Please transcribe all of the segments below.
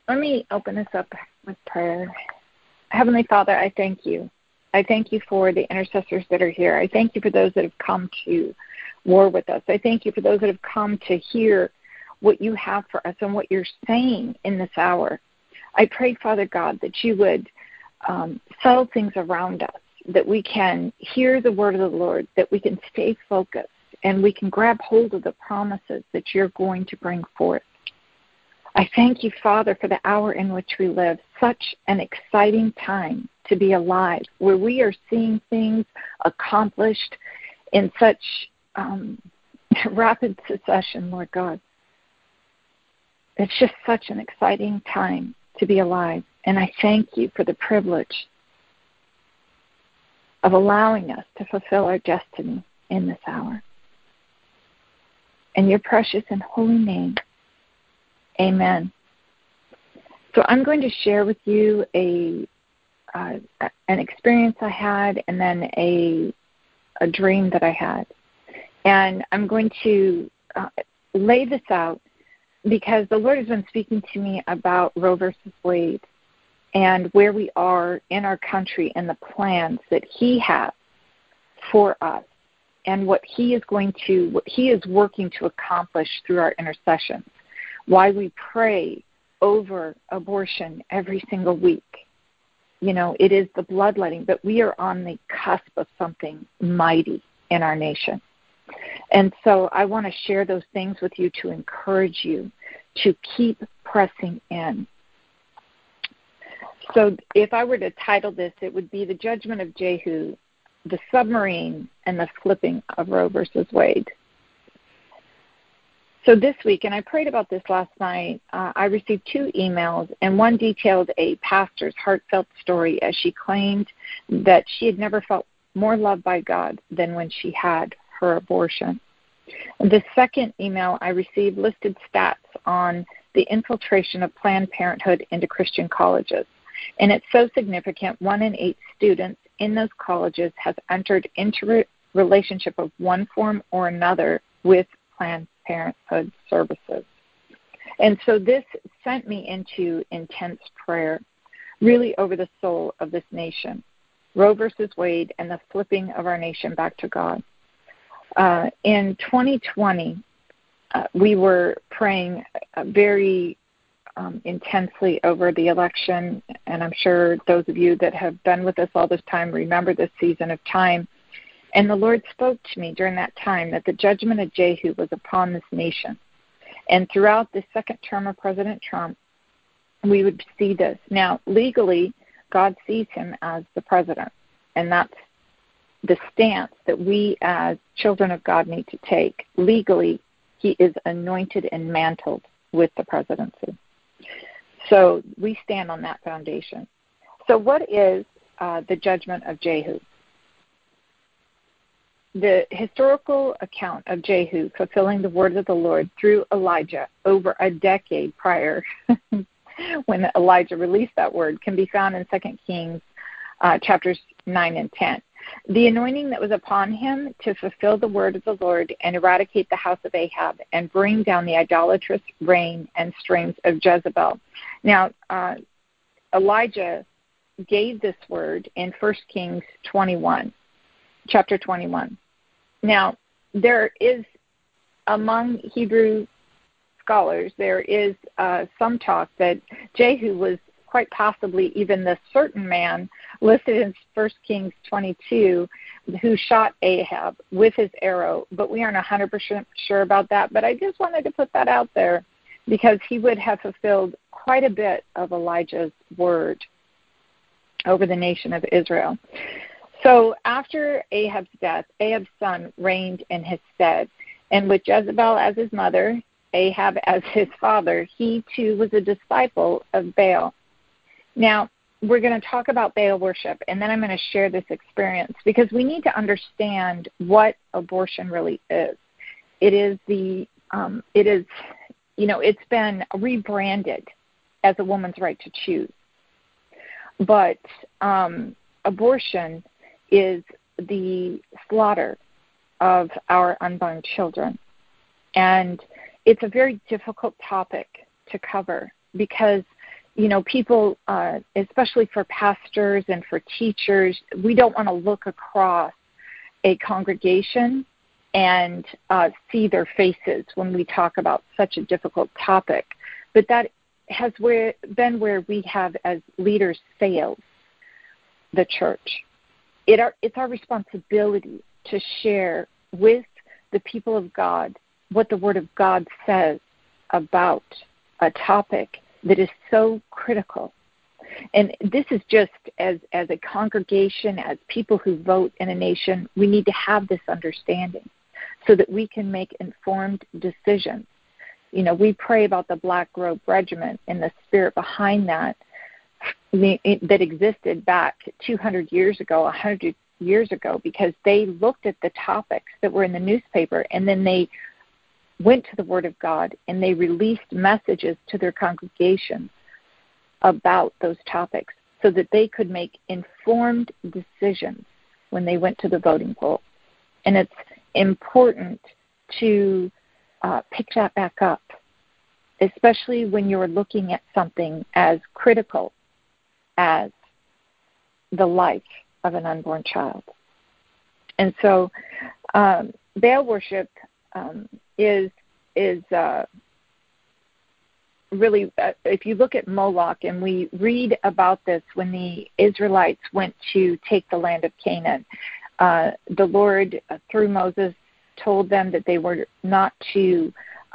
Let me open this up with prayer. Heavenly Father, I thank you. I thank you for the intercessors that are here. I thank you for those that have come to war with us. I thank you for those that have come to hear what you have for us and what you're saying in this hour. I pray, Father God, that you would settle things around us, that we can hear the word of the Lord, that we can stay focused, and we can grab hold of the promises that you're going to bring forth. I thank you, Father, for the hour in which we live, such an exciting time to be alive, where we are seeing things accomplished in such rapid succession, Lord God. It's just such an exciting time to be alive, and I thank you for the privilege of allowing us to fulfill our destiny in this hour. In your precious and holy name, amen. So I'm going to share with you an experience I had and then a dream that I had. And I'm going to lay this out because the Lord has been speaking to me about Roe versus Wade and where we are in our country and the plans that he has for us and what he is working to accomplish through our intercessions. Why we pray over abortion every single week. You know, it is the bloodletting, but we are on the cusp of something mighty in our nation. And so I want to share those things with you to encourage you to keep pressing in. So if I were to title this, it would be The Judgment of Jehu, the Submarine, and the Flipping of Roe versus Wade. So this week, and I prayed about this last night, I received 2 emails, and one detailed a pastor's heartfelt story as she claimed that she had never felt more loved by God than when she had her abortion. The second email I received listed stats on the infiltration of Planned Parenthood into Christian colleges. And it's so significant, 1 in 8 students in those colleges has entered into a relationship of one form or another with Planned Parenthood services. And so this sent me into intense prayer, really over the soul of this nation, Roe versus Wade, and the flipping of our nation back to God. In 2020, we were praying very intensely over the election, and I'm sure those of you that have been with us all this time remember this season of time. And the Lord spoke to me during that time that the judgment of Jehu was upon this nation. And throughout the second term of President Trump, we would see this. Now, legally, God sees him as the president, and that's the stance that we as children of God need to take. Legally, he is anointed and mantled with the presidency. So we stand on that foundation. So what is the judgment of Jehu? The historical account of Jehu fulfilling the word of the Lord through Elijah over a decade prior, when Elijah released that word, can be found in 2 Kings chapters 9 and 10. The anointing that was upon him to fulfill the word of the Lord and eradicate the house of Ahab and bring down the idolatrous reign and strength of Jezebel. Now, Elijah gave this word in 1 Kings 21, chapter 21. Now, there is, among Hebrew scholars, there is some talk that Jehu was quite possibly even the certain man listed in 1 Kings 22 who shot Ahab with his arrow, but we aren't 100% sure about that. But I just wanted to put that out there because he would have fulfilled quite a bit of Elijah's word over the nation of Israel. So after Ahab's death, Ahab's son reigned in his stead, and with Jezebel as his mother, Ahab as his father, he too was a disciple of Baal. Now, we're going to talk about Baal worship, and then I'm going to share this experience because we need to understand what abortion really is. It's been rebranded as a woman's right to choose. But abortion is the slaughter of our unborn children. And it's a very difficult topic to cover because people, especially for pastors and for teachers, we don't want to look across a congregation and see their faces when we talk about such a difficult topic. But that has been where we have, as leaders, failed the church. It's our responsibility to share with the people of God what the Word of God says about a topic that is so critical. And this is just as a congregation, as people who vote in a nation, we need to have this understanding so that we can make informed decisions. We pray about the Black Robe Regiment and the spirit behind that existed back 200 years ago, 100 years ago, because they looked at the topics that were in the newspaper, and then they went to the Word of God and they released messages to their congregations about those topics so that they could make informed decisions when they went to the voting poll. And it's important to pick that back up, especially when you're looking at something as critical as the life of an unborn child. And so Baal worship is really, if you look at Moloch, and we read about this when the Israelites went to take the land of Canaan, the Lord, through Moses, told them that they were not to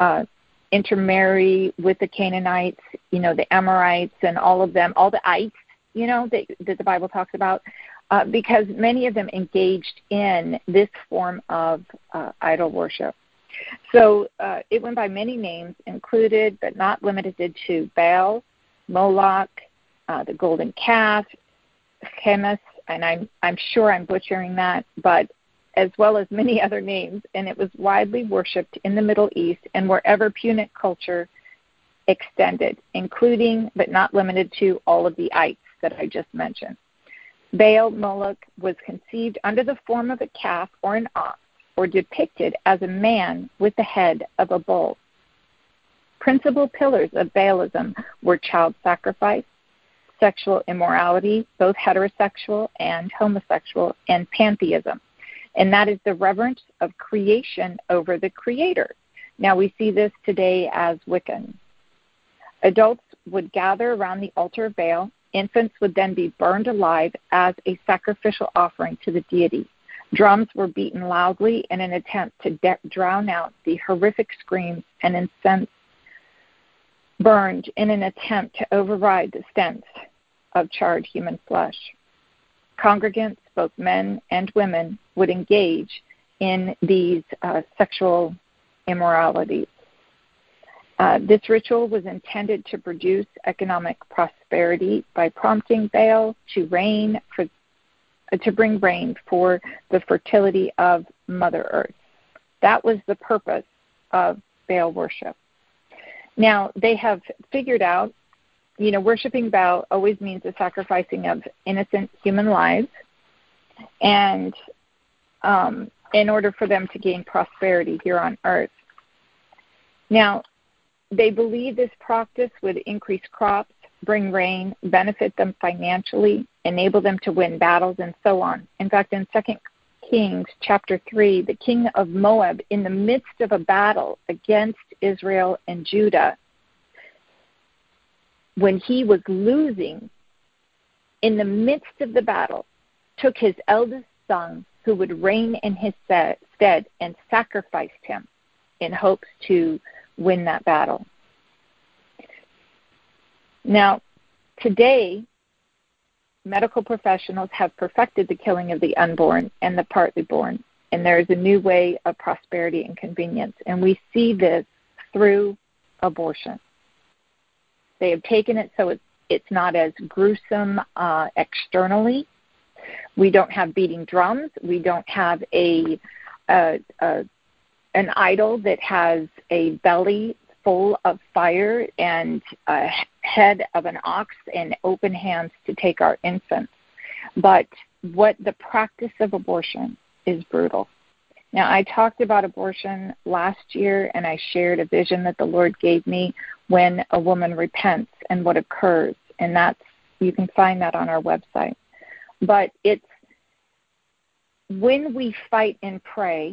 intermarry with the Canaanites, the Amorites and all of them, all the ites, that the Bible talks about, because many of them engaged in this form of idol worship. So it went by many names, included but not limited to Baal, Moloch, the golden calf, Chemosh, and I'm sure I'm butchering that, but as well as many other names, and it was widely worshipped in the Middle East and wherever Punic culture extended, including but not limited to all of the ites that I just mentioned. Baal Moloch was conceived under the form of a calf or an ox, or depicted as a man with the head of a bull. Principal pillars of Baalism were child sacrifice, sexual immorality, both heterosexual and homosexual, and pantheism. And that is the reverence of creation over the Creator. Now we see this today as Wiccan. Adults would gather around the altar of Baal. Infants would then be burned alive as a sacrificial offering to the deity. Drums were beaten loudly in an attempt to drown out the horrific screams, and incense burned in an attempt to override the stench of charred human flesh. Congregants, both men and women, would engage in these sexual immoralities. This ritual was intended to produce economic prosperity by prompting Baal to bring rain for the fertility of Mother Earth. That was the purpose of Baal worship. Now, they have figured out, worshiping Baal always means the sacrificing of innocent human lives, and in order for them to gain prosperity here on earth. Now, they believe this practice would increase crops, bring rain, benefit them financially, enable them to win battles, and so on. In fact, in 2 Kings chapter 3, the king of Moab, in the midst of a battle against Israel and Judah, when he was losing, in the midst of the battle, took his eldest son, who would reign in his stead, and sacrificed him in hopes to win that battle. Now, today, medical professionals have perfected the killing of the unborn and the partly born, and there is a new way of prosperity and convenience, and we see this through abortion. They have taken it so it's not as gruesome externally. We don't have beating drums. We don't have an idol that has a belly full of fire and a head of an ox and open hands to take our infants. But what the practice of abortion is brutal. Now, I talked about abortion last year, and I shared a vision that the Lord gave me when a woman repents and what occurs, and you can find that on our website. But it's when we fight and pray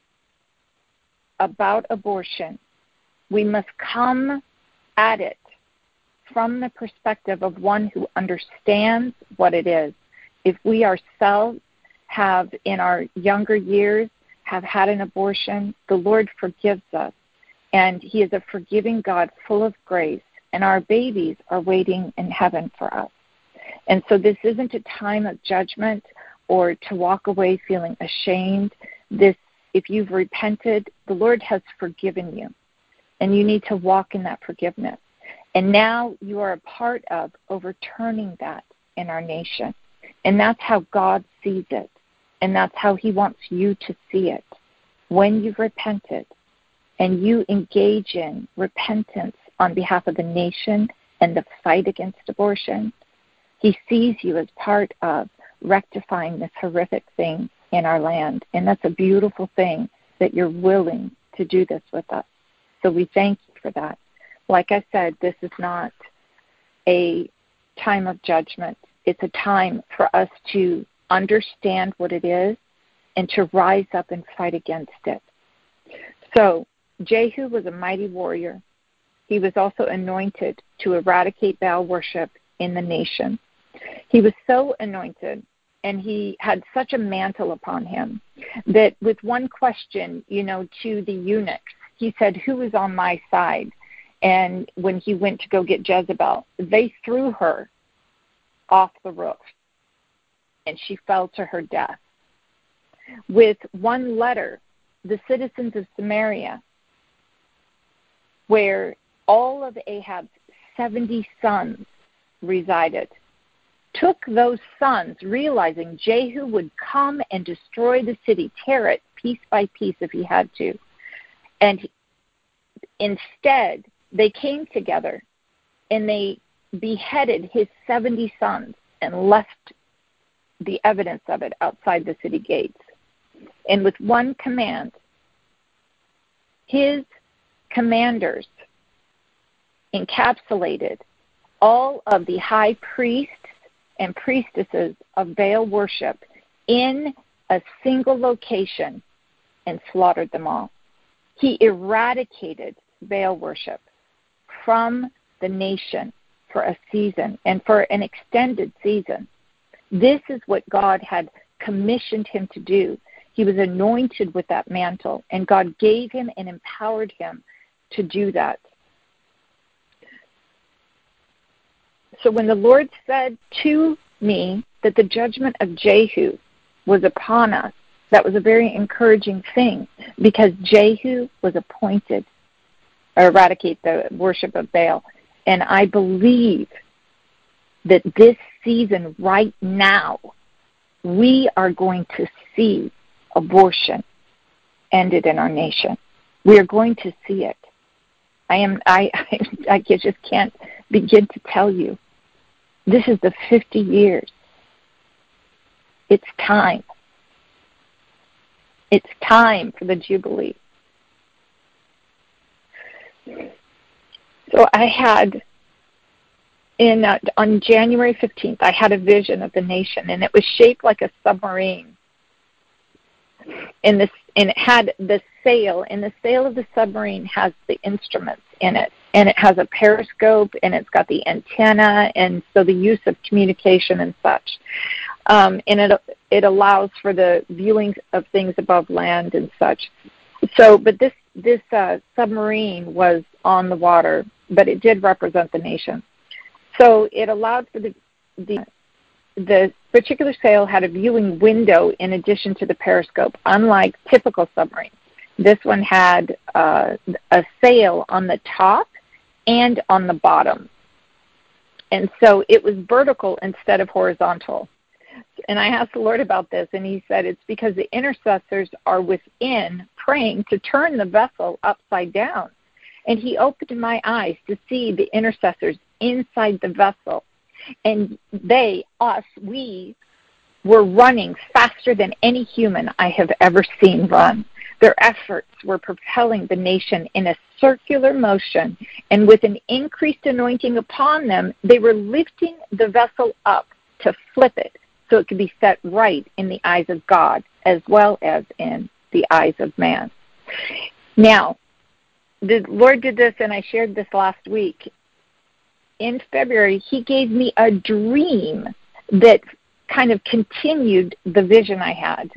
about abortion, we must come at it from the perspective of one who understands what it is. If we ourselves have, in our younger years, have had an abortion, the Lord forgives us. And He is a forgiving God full of grace. And our babies are waiting in heaven for us. And so this isn't a time of judgment or to walk away feeling ashamed. If you've repented, the Lord has forgiven you. And you need to walk in that forgiveness. And now you are a part of overturning that in our nation. And that's how God sees it. And that's how He wants you to see it. When you've repented and you engage in repentance on behalf of the nation and the fight against abortion, He sees you as part of rectifying this horrific thing in our land. And that's a beautiful thing that you're willing to do this with us. So we thank you for that. Like I said, this is not a time of judgment. It's a time for us to understand what it is and to rise up and fight against it. So Jehu was a mighty warrior. He was also anointed to eradicate Baal worship in the nation. He was so anointed, and he had such a mantle upon him, that with one question, to the eunuchs, he said, "Who is on my side?" And when he went to go get Jezebel, they threw her off the roof, and she fell to her death. With one letter, the citizens of Samaria, where all of Ahab's 70 sons resided, took those sons, realizing Jehu would come and destroy the city, tear it piece by piece if he had to. And instead, they came together and they beheaded his 70 sons and left the evidence of it outside the city gates. And with one command, his commanders encapsulated all of the high priests and priestesses of Baal worship in a single location and slaughtered them all. He eradicated Baal worship from the nation for a season and for an extended season. This is what God had commissioned him to do. He was anointed with that mantle, and God gave him and empowered him to do that. So when the Lord said to me that the judgment of Jehu was upon us, that was a very encouraging thing, because Jehu was appointed to eradicate the worship of Baal. And I believe that this season right now, we are going to see abortion ended in our nation. We are going to see it. I just can't begin to tell you. This is the 50 years. It's time. It's time for the Jubilee. So I had, on January 15th, I had a vision of the nation, and it was shaped like a submarine. And it had the sail, and the sail of the submarine has the instruments in it. And it has a periscope, and it's got the antenna, and so the use of communication and such. And it allows for the viewing of things above land and such. So, but this submarine was on the water, but it did represent the nation. So it allowed for the particular sail had a viewing window in addition to the periscope, unlike typical submarines. This one had a sail on the top and on the bottom. And so it was vertical instead of horizontal. And I asked the Lord about this, and he said it's because the intercessors are within praying to turn the vessel upside down. And he opened my eyes to see the intercessors inside the vessel. And we were running faster than any human I have ever seen run. Their efforts were propelling the nation in a circular motion, and with an increased anointing upon them, they were lifting the vessel up to flip it so it could be set right in the eyes of God as well as in the eyes of man. Now, the Lord did this, and I shared this last week. In February, He gave me a dream that kind of continued the vision I had.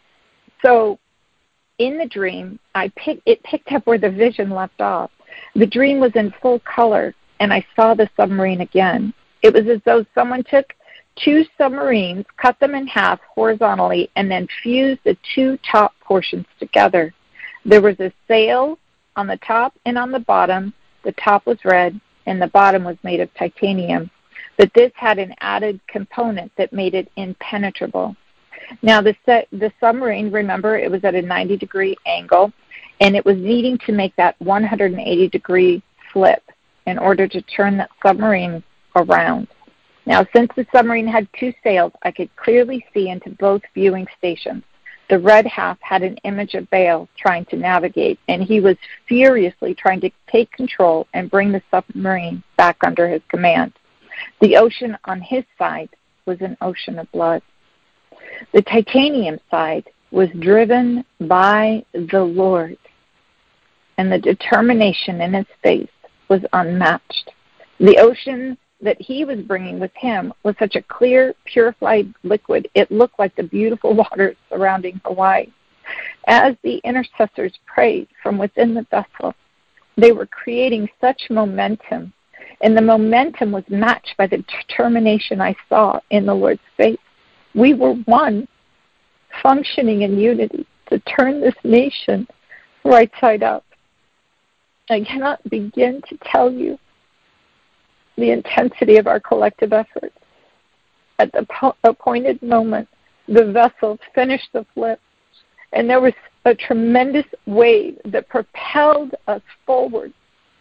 So in the dream, it picked up where the vision left off. The dream was in full color, and I saw the submarine again. It was as though someone took two submarines, cut them in half horizontally, and then fused the two top portions together. There was a sail on the top and on the bottom. The top was red, and the bottom was made of titanium. But this had an added component that made it impenetrable. Now, the submarine, remember, it was at a 90-degree angle, and it was needing to make that 180-degree flip in order to turn that submarine around. Now, since the submarine had two sails, I could clearly see into both viewing stations. The red half had an image of Baal trying to navigate, and he was furiously trying to take control and bring the submarine back under his command. The ocean on his side was an ocean of blood. The titanium side was driven by the Lord, and the determination in his face was unmatched. The ocean that he was bringing with him was such a clear, purified liquid, it looked like the beautiful waters surrounding Hawaii. As the intercessors prayed from within the vessel, they were creating such momentum, and the momentum was matched by the determination I saw in the Lord's face. We were one, functioning in unity to turn this nation right side up. I cannot begin to tell you the intensity of our collective efforts. At the appointed moment, the vessel finished the flip, and there was a tremendous wave that propelled us forward,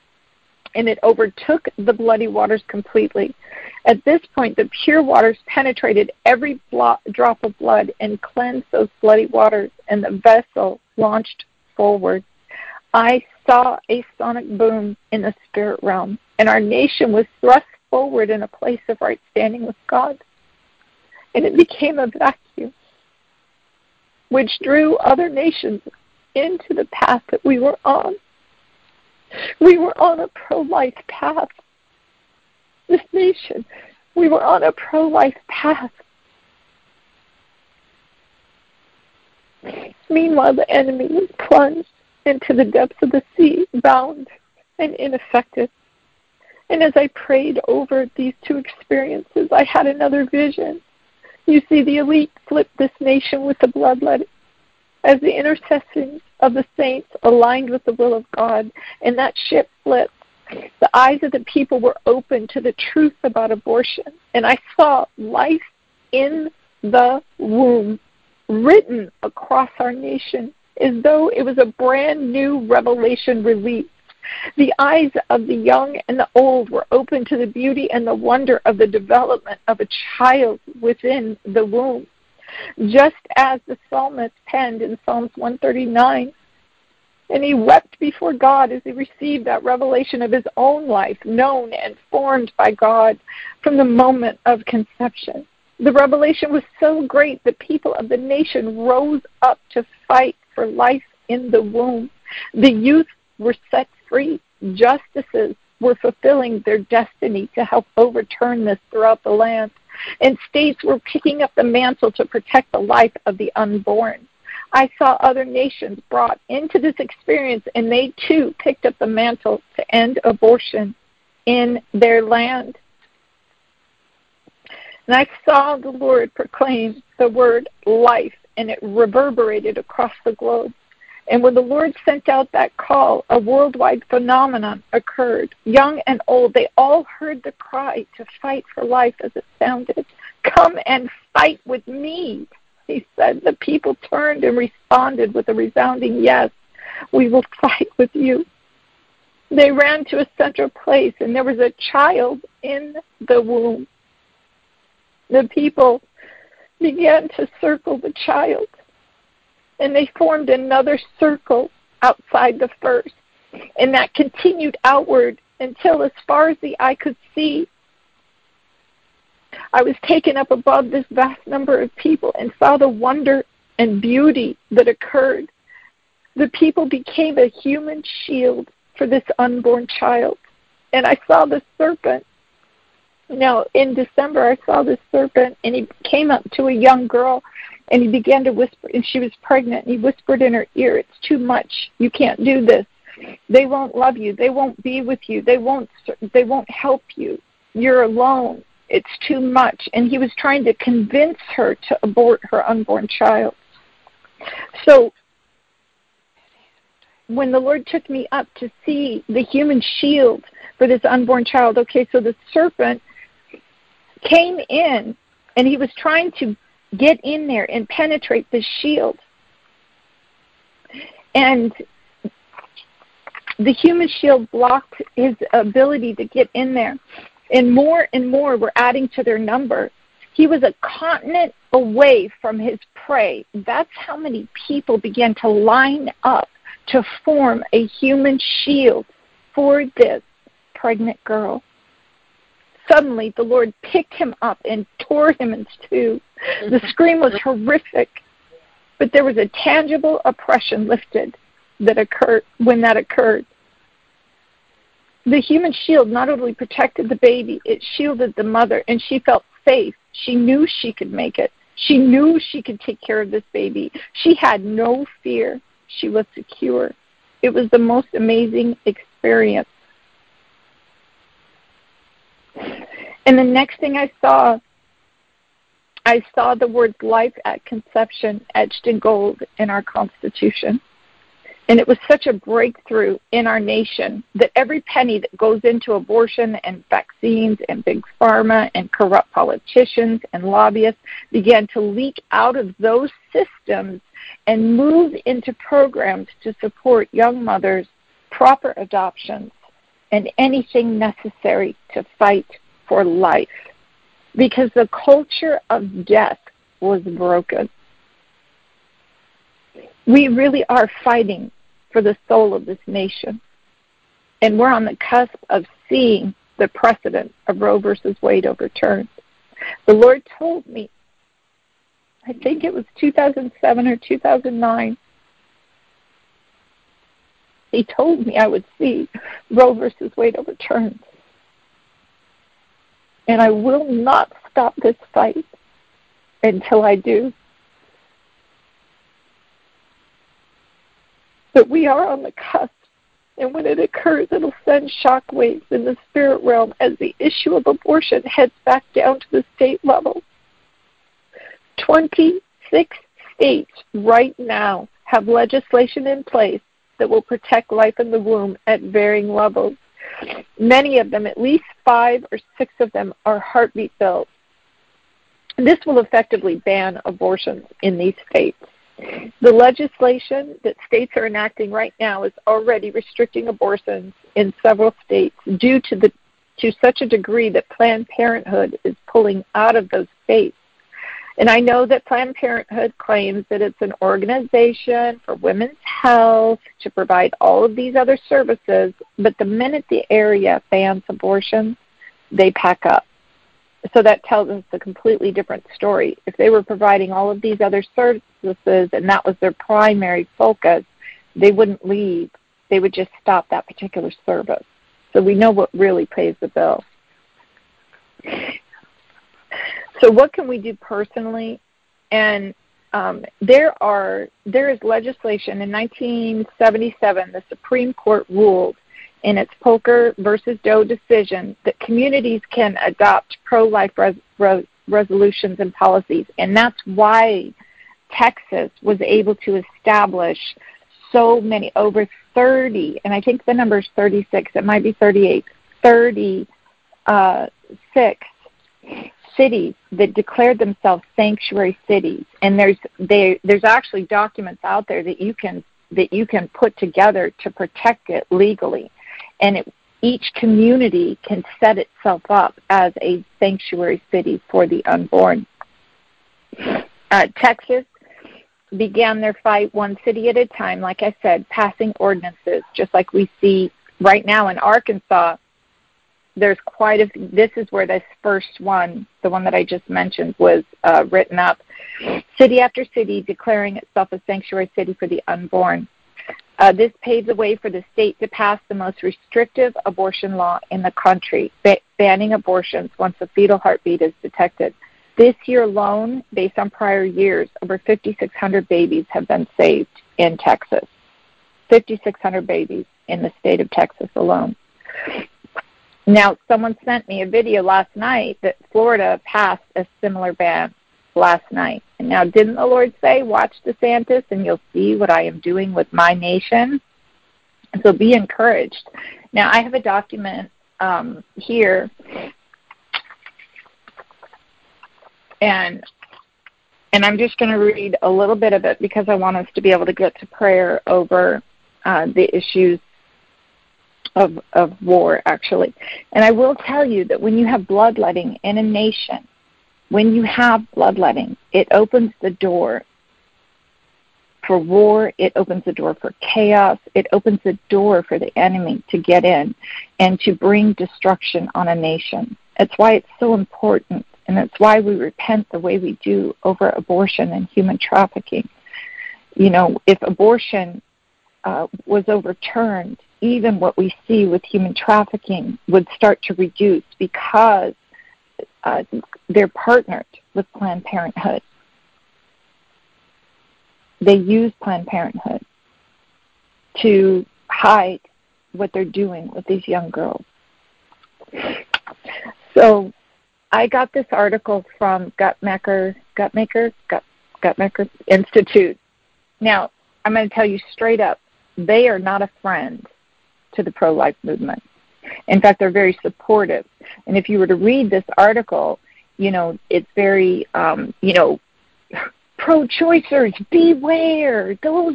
and it overtook the bloody waters completely. At this point, the pure waters penetrated every drop of blood and cleansed those bloody waters, and the vessel launched forward. I saw a sonic boom in the spirit realm, and our nation was thrust forward in a place of right standing with God. And it became a vacuum, which drew other nations into the path that we were on. We were on a pro-life path. This nation, we were on a pro-life path. Meanwhile, the enemy was plunged into the depths of the sea, bound and ineffective. And as I prayed over these two experiences, I had another vision. You see, the elite flipped this nation with the bloodletting as the intercession of the saints aligned with the will of God, and that ship flipped. The eyes of the people were open to the truth about abortion, and I saw life in the womb written across our nation as though it was a brand new revelation released. The eyes of the young and the old were open to the beauty and the wonder of the development of a child within the womb. Just as the psalmist penned in Psalms 139, and he wept before God as he received that revelation of his own life, known and formed by God from the moment of conception. The revelation was so great the people of the nation rose up to fight for life in the womb. The youth were set free. Justices were fulfilling their destiny to help overturn this throughout the land. And states were picking up the mantle to protect the life of the unborn. I saw other nations brought into this experience, and they too picked up the mantle to end abortion in their land. And I saw the Lord proclaim the word life, and it reverberated across the globe. And when the Lord sent out that call, a worldwide phenomenon occurred. Young and old, they all heard the cry to fight for life as it sounded. Come and fight with me, he said. The people turned and responded with a resounding yes. We will fight with you. They ran to a central place, and there was a child in the womb. The people began to circle the child, and they formed another circle outside the first, and that continued outward until, as far as the eye could see, I was taken up above this vast number of people and saw the wonder and beauty that occurred. The people became a human shield for this unborn child. And I saw the serpent. Now, in December, I saw this serpent, and he came up to a young girl, and he began to whisper, and she was pregnant, and he whispered in her ear, "It's too much. You can't do this. They won't love you. They won't be with you. They won't help you. You're alone. It's too much." And he was trying to convince her to abort her unborn child. So when the Lord took me up to see the human shield for this unborn child, okay, so the serpent came in, and he was trying to get in there and penetrate the shield. And the human shield blocked his ability to get in there. And more were adding to their number. He was a continent away from his prey. That's how many people began to line up to form a human shield for this pregnant girl. Suddenly, the Lord picked him up and tore him in two. The scream was horrific, but there was a tangible oppression lifted that occurred when that occurred. The human shield not only protected the baby, it shielded the mother, and she felt safe. She knew she could make it. She knew she could take care of this baby. She had no fear. She was secure. It was the most amazing experience. And the next thing I saw the words "life at conception" etched in gold in our Constitution. And it was such a breakthrough in our nation that every penny that goes into abortion and vaccines and big pharma and corrupt politicians and lobbyists began to leak out of those systems and move into programs to support young mothers, proper adoptions, and anything necessary to fight for life. Because the culture of death was broken. We really are fighting for the soul of this nation. And we're on the cusp of seeing the precedent of Roe versus Wade overturned. The Lord told me, I think it was 2007 or 2009, He told me I would see Roe versus Wade overturned. And I will not stop this fight until I do. But we are on the cusp, and when it occurs, it'll send shockwaves in the spirit realm as the issue of abortion heads back down to the state level. 26 states right now have legislation in place that will protect life in the womb at varying levels. Many of them, at least 5 or 6 of them, are heartbeat bills. This will effectively ban abortions in these states. The legislation that states are enacting right now is already restricting abortions in several states due to such a degree that Planned Parenthood is pulling out of those states. And I know that Planned Parenthood claims that it's an organization for women's health to provide all of these other services, but the minute the area bans abortion, they pack up. So that tells us a completely different story. If they were providing all of these other services and that was their primary focus, they wouldn't leave. They would just stop that particular service. So we know what really pays the bill. So what can we do personally? And there is legislation. In 1977, the Supreme Court ruled in its Poker versus Doe decision that communities can adopt pro-life resolutions and policies. And that's why Texas was able to establish so many, over 30, and I think the number is 36, it might be 38, 36 cities that declared themselves sanctuary cities. And there's actually documents out there that you can put together to protect it legally. And each community can set itself up as a sanctuary city for the unborn. Texas began their fight one city at a time, like I said, passing ordinances, just like we see right now in Arkansas. There's this is where this first one, the one that I just mentioned, was written up. City after city declaring itself a sanctuary city for the unborn. This paves the way for the state to pass the most restrictive abortion law in the country, banning abortions once a fetal heartbeat is detected. This year alone, based on prior years, over 5,600 babies have been saved in Texas. 5,600 babies in the state of Texas alone. Now, someone sent me a video last night that Florida passed a similar ban last night. And now, didn't the Lord say, watch DeSantis and you'll see what I am doing with my nation? So be encouraged. Now, I have a document here, and I'm just going to read a little bit of it because I want us to be able to get to prayer over the issues of war, actually. And I will tell you that when you have bloodletting in a nation, when you have bloodletting, it opens the door for war, it opens the door for chaos, it opens the door for the enemy to get in and to bring destruction on a nation. It's why it's so important, and it's why we repent the way we do over abortion and human trafficking. You know, if abortion was overturned, even what we see with human trafficking would start to reduce because they're partnered with Planned Parenthood. They use Planned Parenthood to hide what they're doing with these young girls. So I got this article from Guttmacher Institute. Now, I'm going to tell you straight up, they are not a friend to the pro-life movement. In fact, they're very supportive. And if you were to read this article, you know, it's very, pro-choicers, beware. Those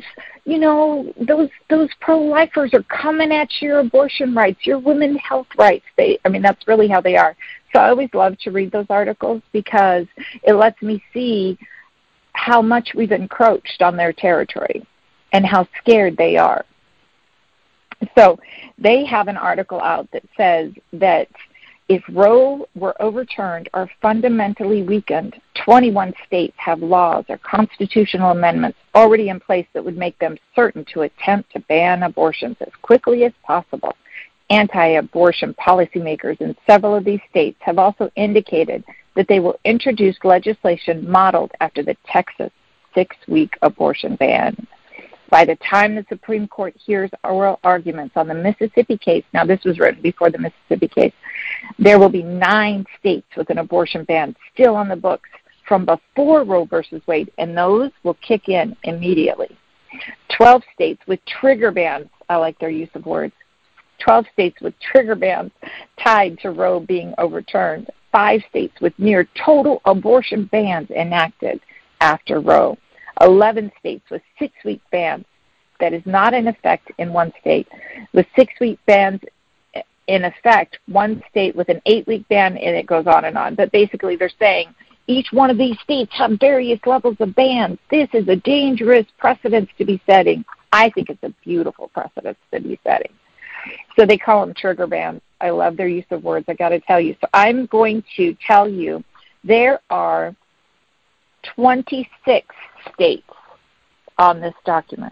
pro-lifers are coming at your abortion rights, your women's health rights. That's really how they are. So I always love to read those articles because it lets me see how much we've encroached on their territory and how scared they are. So they have an article out that says that if Roe were overturned or fundamentally weakened, 21 states have laws or constitutional amendments already in place that would make them certain to attempt to ban abortions as quickly as possible. Anti-abortion policymakers in several of these states have also indicated that they will introduce legislation modeled after the Texas 6-week abortion ban. By the time the Supreme Court hears oral arguments on the Mississippi case, now this was written before the Mississippi case, there will be 9 states with an abortion ban still on the books from before Roe versus Wade, and those will kick in immediately. 12 states with trigger bans, I like their use of words, 12 states with trigger bans tied to Roe being overturned, 5 states with near total abortion bans enacted after Roe. 11 states with 6-week bans that is not in effect in one state, with 6-week bans in effect, one state with an 8-week ban, and it goes on and on. But basically they're saying each one of these states have various levels of bans. This is a dangerous precedent to be setting. I think it's a beautiful precedent to be setting. So they call them trigger bans. I love their use of words, I got to tell you. So I'm going to tell you there are 26 states on this document.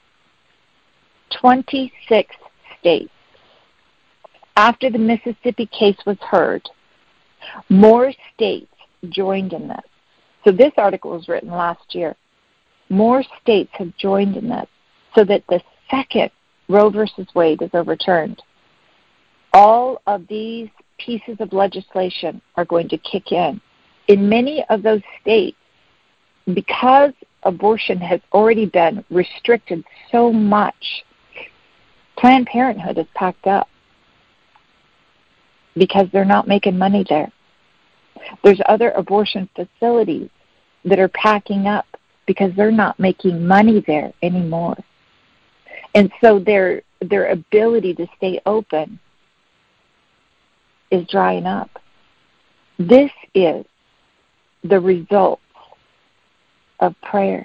26 states. After the Mississippi case was heard, more states joined in this. So this article was written last year. More states have joined in this so that the second Roe versus Wade is overturned, all of these pieces of legislation are going to kick in. In many of those states, because abortion has already been restricted so much, Planned Parenthood is packed up because they're not making money there. There's other abortion facilities that are packing up because they're not making money there anymore. And so their ability to stay open is drying up. This is the result of prayer.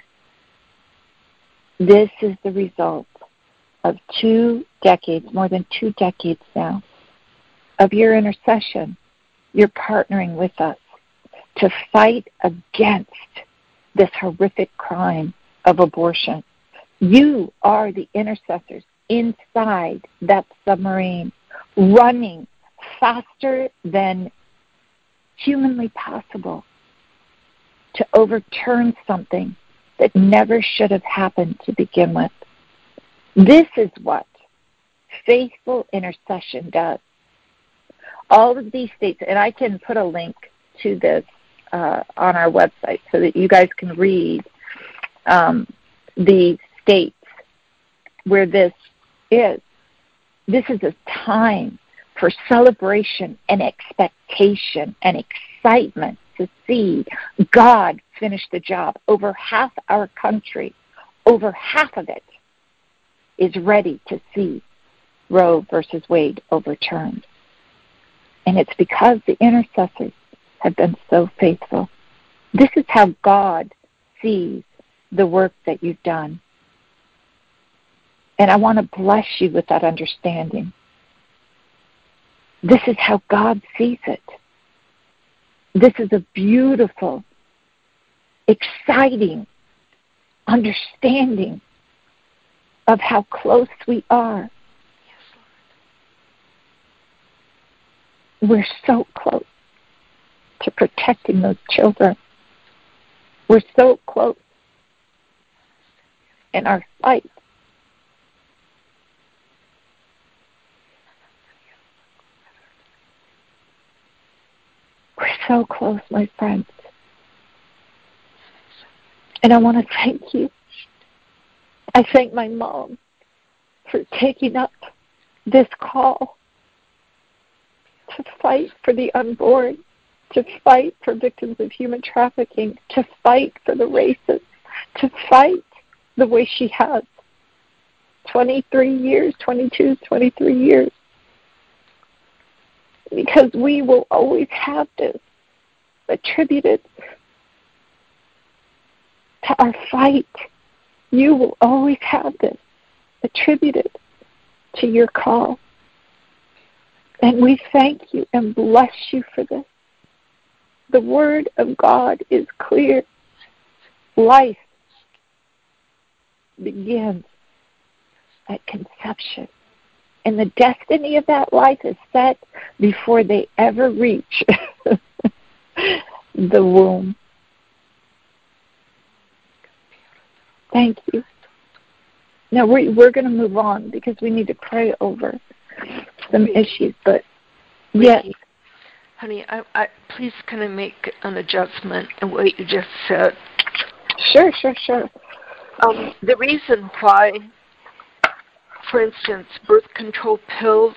This is the result of 2 decades, more than 2 decades now, of your intercession. You're partnering with us to fight against this horrific crime of abortion. You are the intercessors inside that submarine, running faster than humanly possible to overturn something that never should have happened to begin with. This is what faithful intercession does. All of these states, and I can put a link to this on our website so that you guys can read the states where this is. This is a time for celebration and expectation and excitement to see God finish the job. Over half our country, over half of it, is ready to see Roe versus Wade overturned. And it's because the intercessors have been so faithful. This is how God sees the work that you've done. And I want to bless you with that understanding. This is how God sees it. This is a beautiful, exciting understanding of how close we are. We're so close to protecting those children. We're so close in our fight. We're so close, my friends. And I want to thank you. I thank my mom for taking up this call to fight for the unborn, to fight for victims of human trafficking, to fight for the racists, to fight the way she has. 23 years, 22, 23 years. Because we will always have this attributed to our fight. You will always have this attributed to your call. And we thank you and bless you for this. The Word of God is clear. Life begins at conception. And the destiny of that life is set before they ever reach the womb. Thank you. Now we're going to move on because we need to pray over some issues. But yes, honey, I please can I make an adjustment in what you just said? Sure. The reason why, for instance, birth control pills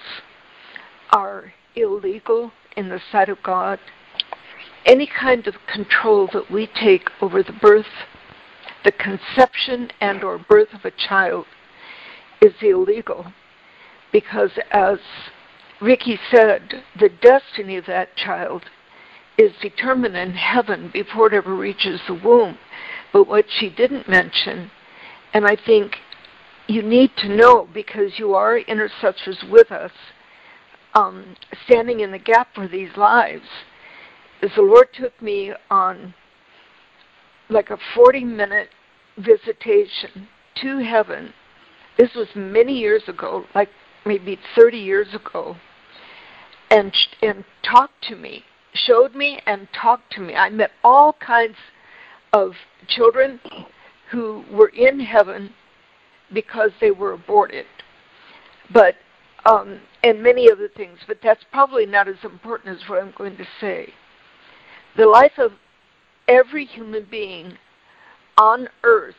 are illegal in the sight of God, any kind of control that we take over the birth, the conception and or birth of a child is illegal, because as Ricky said, the destiny of that child is determined in heaven before it ever reaches the womb. But what she didn't mention, and I think you need to know because you are intercessors with us, standing in the gap for these lives, is the Lord took me on like a 40-minute visitation to heaven. This was many years ago, like maybe 30 years ago, and talked to me, showed me and talked to me. I met all kinds of children who were in heaven because they were aborted, but and many other things, but that's probably not as important as what I'm going to say. The life of every human being on earth,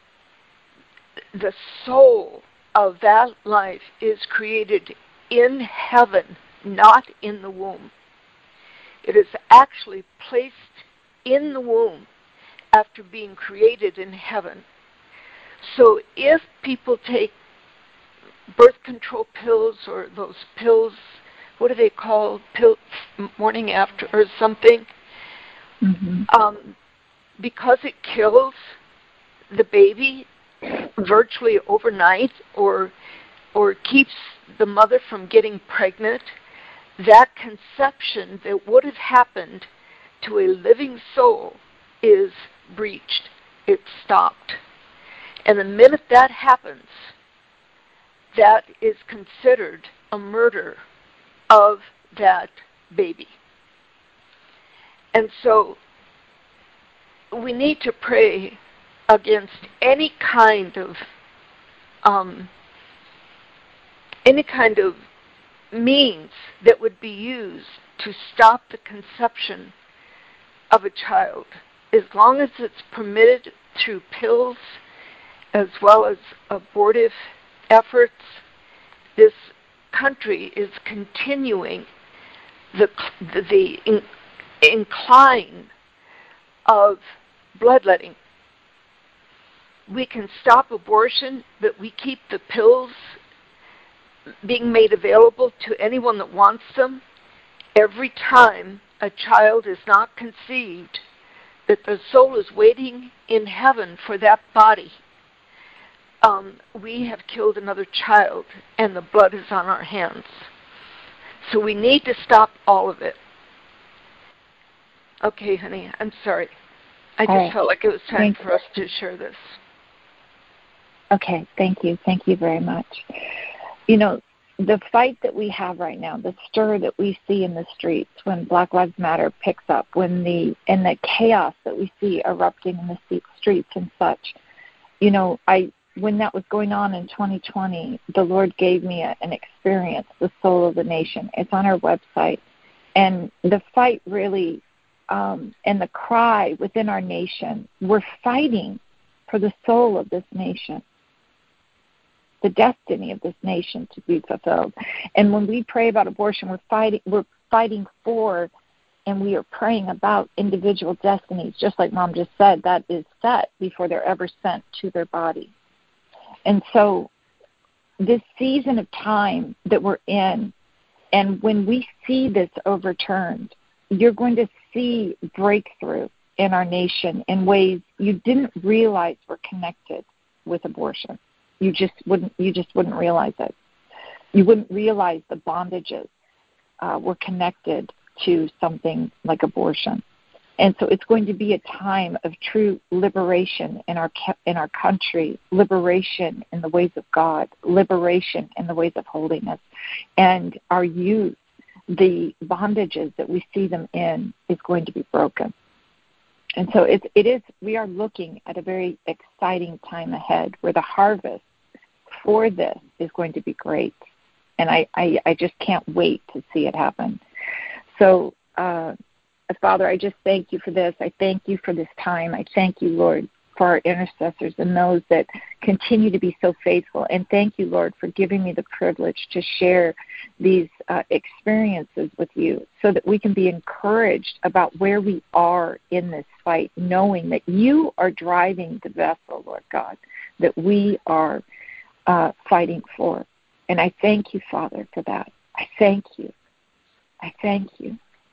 the soul of that life is created in heaven, not in the womb. It is actually placed in the womb after being created in heaven. So if people take birth control pills or those pills, what are they called? Morning after or something. Mm-hmm. because it kills the baby virtually overnight or keeps the mother from getting pregnant, that conception that would have happened to a living soul is breached. It's stopped. And the minute that happens, that is considered a murder of that baby. And so we need to pray against any kind of means that would be used to stop the conception of a child, as long as it's permitted through pills as well as abortive efforts. This country is continuing the incline of bloodletting. We can stop abortion, but we keep the pills being made available to anyone that wants them. Every time a child is not conceived, that the soul is waiting in heaven for that body, we have killed another child, and the blood is on our hands. So we need to stop all of it. Okay, honey, I'm sorry. I just felt like it was time for us to share this. Okay, thank you. Thank you very much. You know, the fight that we have right now, the stir that we see in the streets when Black Lives Matter picks up, and the chaos that we see erupting in the streets and such, you know, when that was going on in 2020, the Lord gave me an experience, the Soul of the Nation. It's on our website. And the fight really, and the cry within our nation, we're fighting for the soul of this nation, the destiny of this nation to be fulfilled. And when we pray about abortion, we're fighting for, and we are praying about individual destinies, just like Mom just said, that is set before they're ever sent to their body. And so this season of time that we're in, and when we see this overturned, you're going to see breakthrough in our nation in ways you didn't realize were connected with abortion. You just wouldn't realize it. You wouldn't realize the bondages were connected to something like abortion. And so it's going to be a time of true liberation in our country, liberation in the ways of God, liberation in the ways of holiness. And our youth, the bondages that we see them in, is going to be broken. And so we are looking at a very exciting time ahead where the harvest for this is going to be great. And I just can't wait to see it happen. So, Father, I just thank you for this. I thank you for this time. I thank you, Lord, for our intercessors and those that continue to be so faithful. And thank you, Lord, for giving me the privilege to share these experiences with you so that we can be encouraged about where we are in this fight, knowing that you are driving the vessel, Lord God, that we are fighting for. And I thank you, Father, for that. I thank you. I thank you.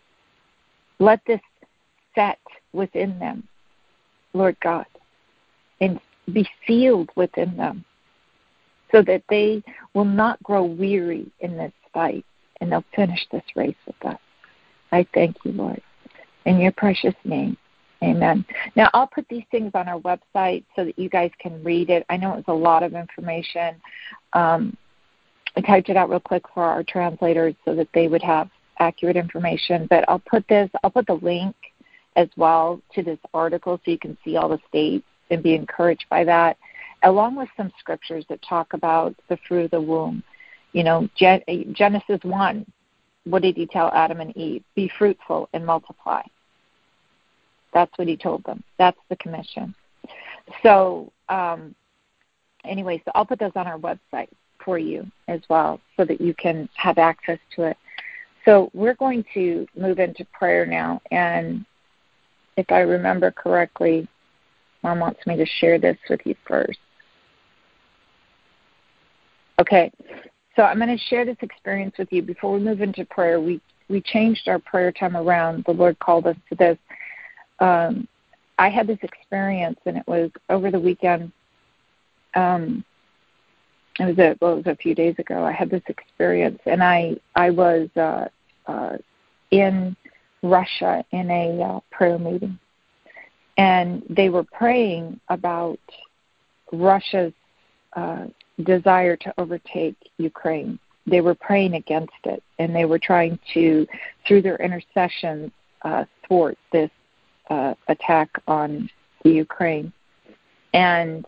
Let this set within them, Lord God, and be sealed within them so that they will not grow weary in this fight, and they'll finish this race with us. I thank you, Lord. In your precious name, amen. Now, I'll put these things on our website so that you guys can read it. I know it's a lot of information. I typed it out real quick for our translators so that they would have accurate information, but I'll put the link as well to this article so you can see all the states and be encouraged by that, along with some scriptures that talk about the fruit of the womb. You know, Genesis 1, what did he tell Adam and Eve? Be fruitful and multiply. That's what he told them. That's the commission. So anyway, so I'll put those on our website for you as well so that you can have access to it. So we're going to move into prayer now, and if I remember correctly, Mom wants me to share this with you first. Okay, so I'm going to share this experience with you. Before we move into prayer, we changed our prayer time around. The Lord called us to this. I had this experience, and it was over the weekend. It was a few days ago. I had this experience, and I was in Russia in a prayer meeting, and they were praying about Russia's desire to overtake Ukraine. They were praying against it, and they were trying to, through their intercessions, thwart this attack on the Ukraine. And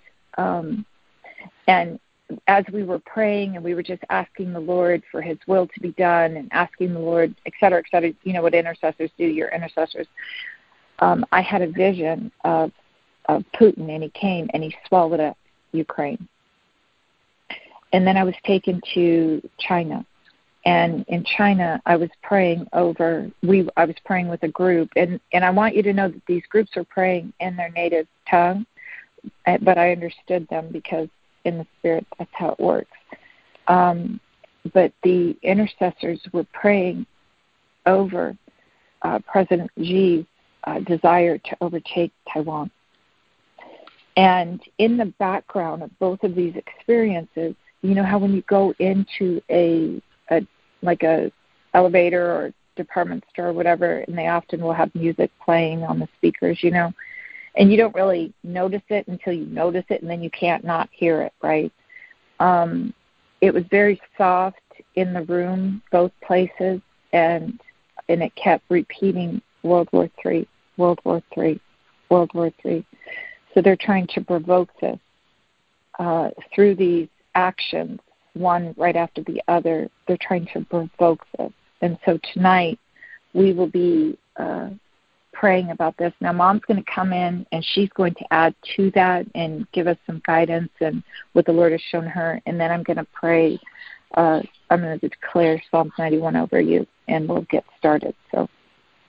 as we were praying, and we were just asking the Lord for His will to be done, and asking the Lord, et cetera, you know what intercessors do, your intercessors. I had a vision of Putin, and he came and he swallowed up Ukraine. And then I was taken to China. And in China, I was praying I was praying with a group. And I want you to know that these groups are praying in their native tongue, but I understood them because in the Spirit, that's how it works. But the intercessors were praying over President Xi's desire to overtake Taiwan. And in the background of both of these experiences, you know how when you go into a elevator or department store or whatever, and they often will have music playing on the speakers, you know, and you don't really notice it until you notice it, and then you can't not hear it, right? It was very soft in the room, both places, and it kept repeating World War III, World War III, World War III. So they're trying to provoke this through these actions, one right after the other. They're trying to provoke this. And so tonight we will be praying about this. Now, Mom's going to come in, and she's going to add to that and give us some guidance and what the Lord has shown her. And then I'm going to pray. I'm going to declare Psalms 91 over you, and we'll get started. So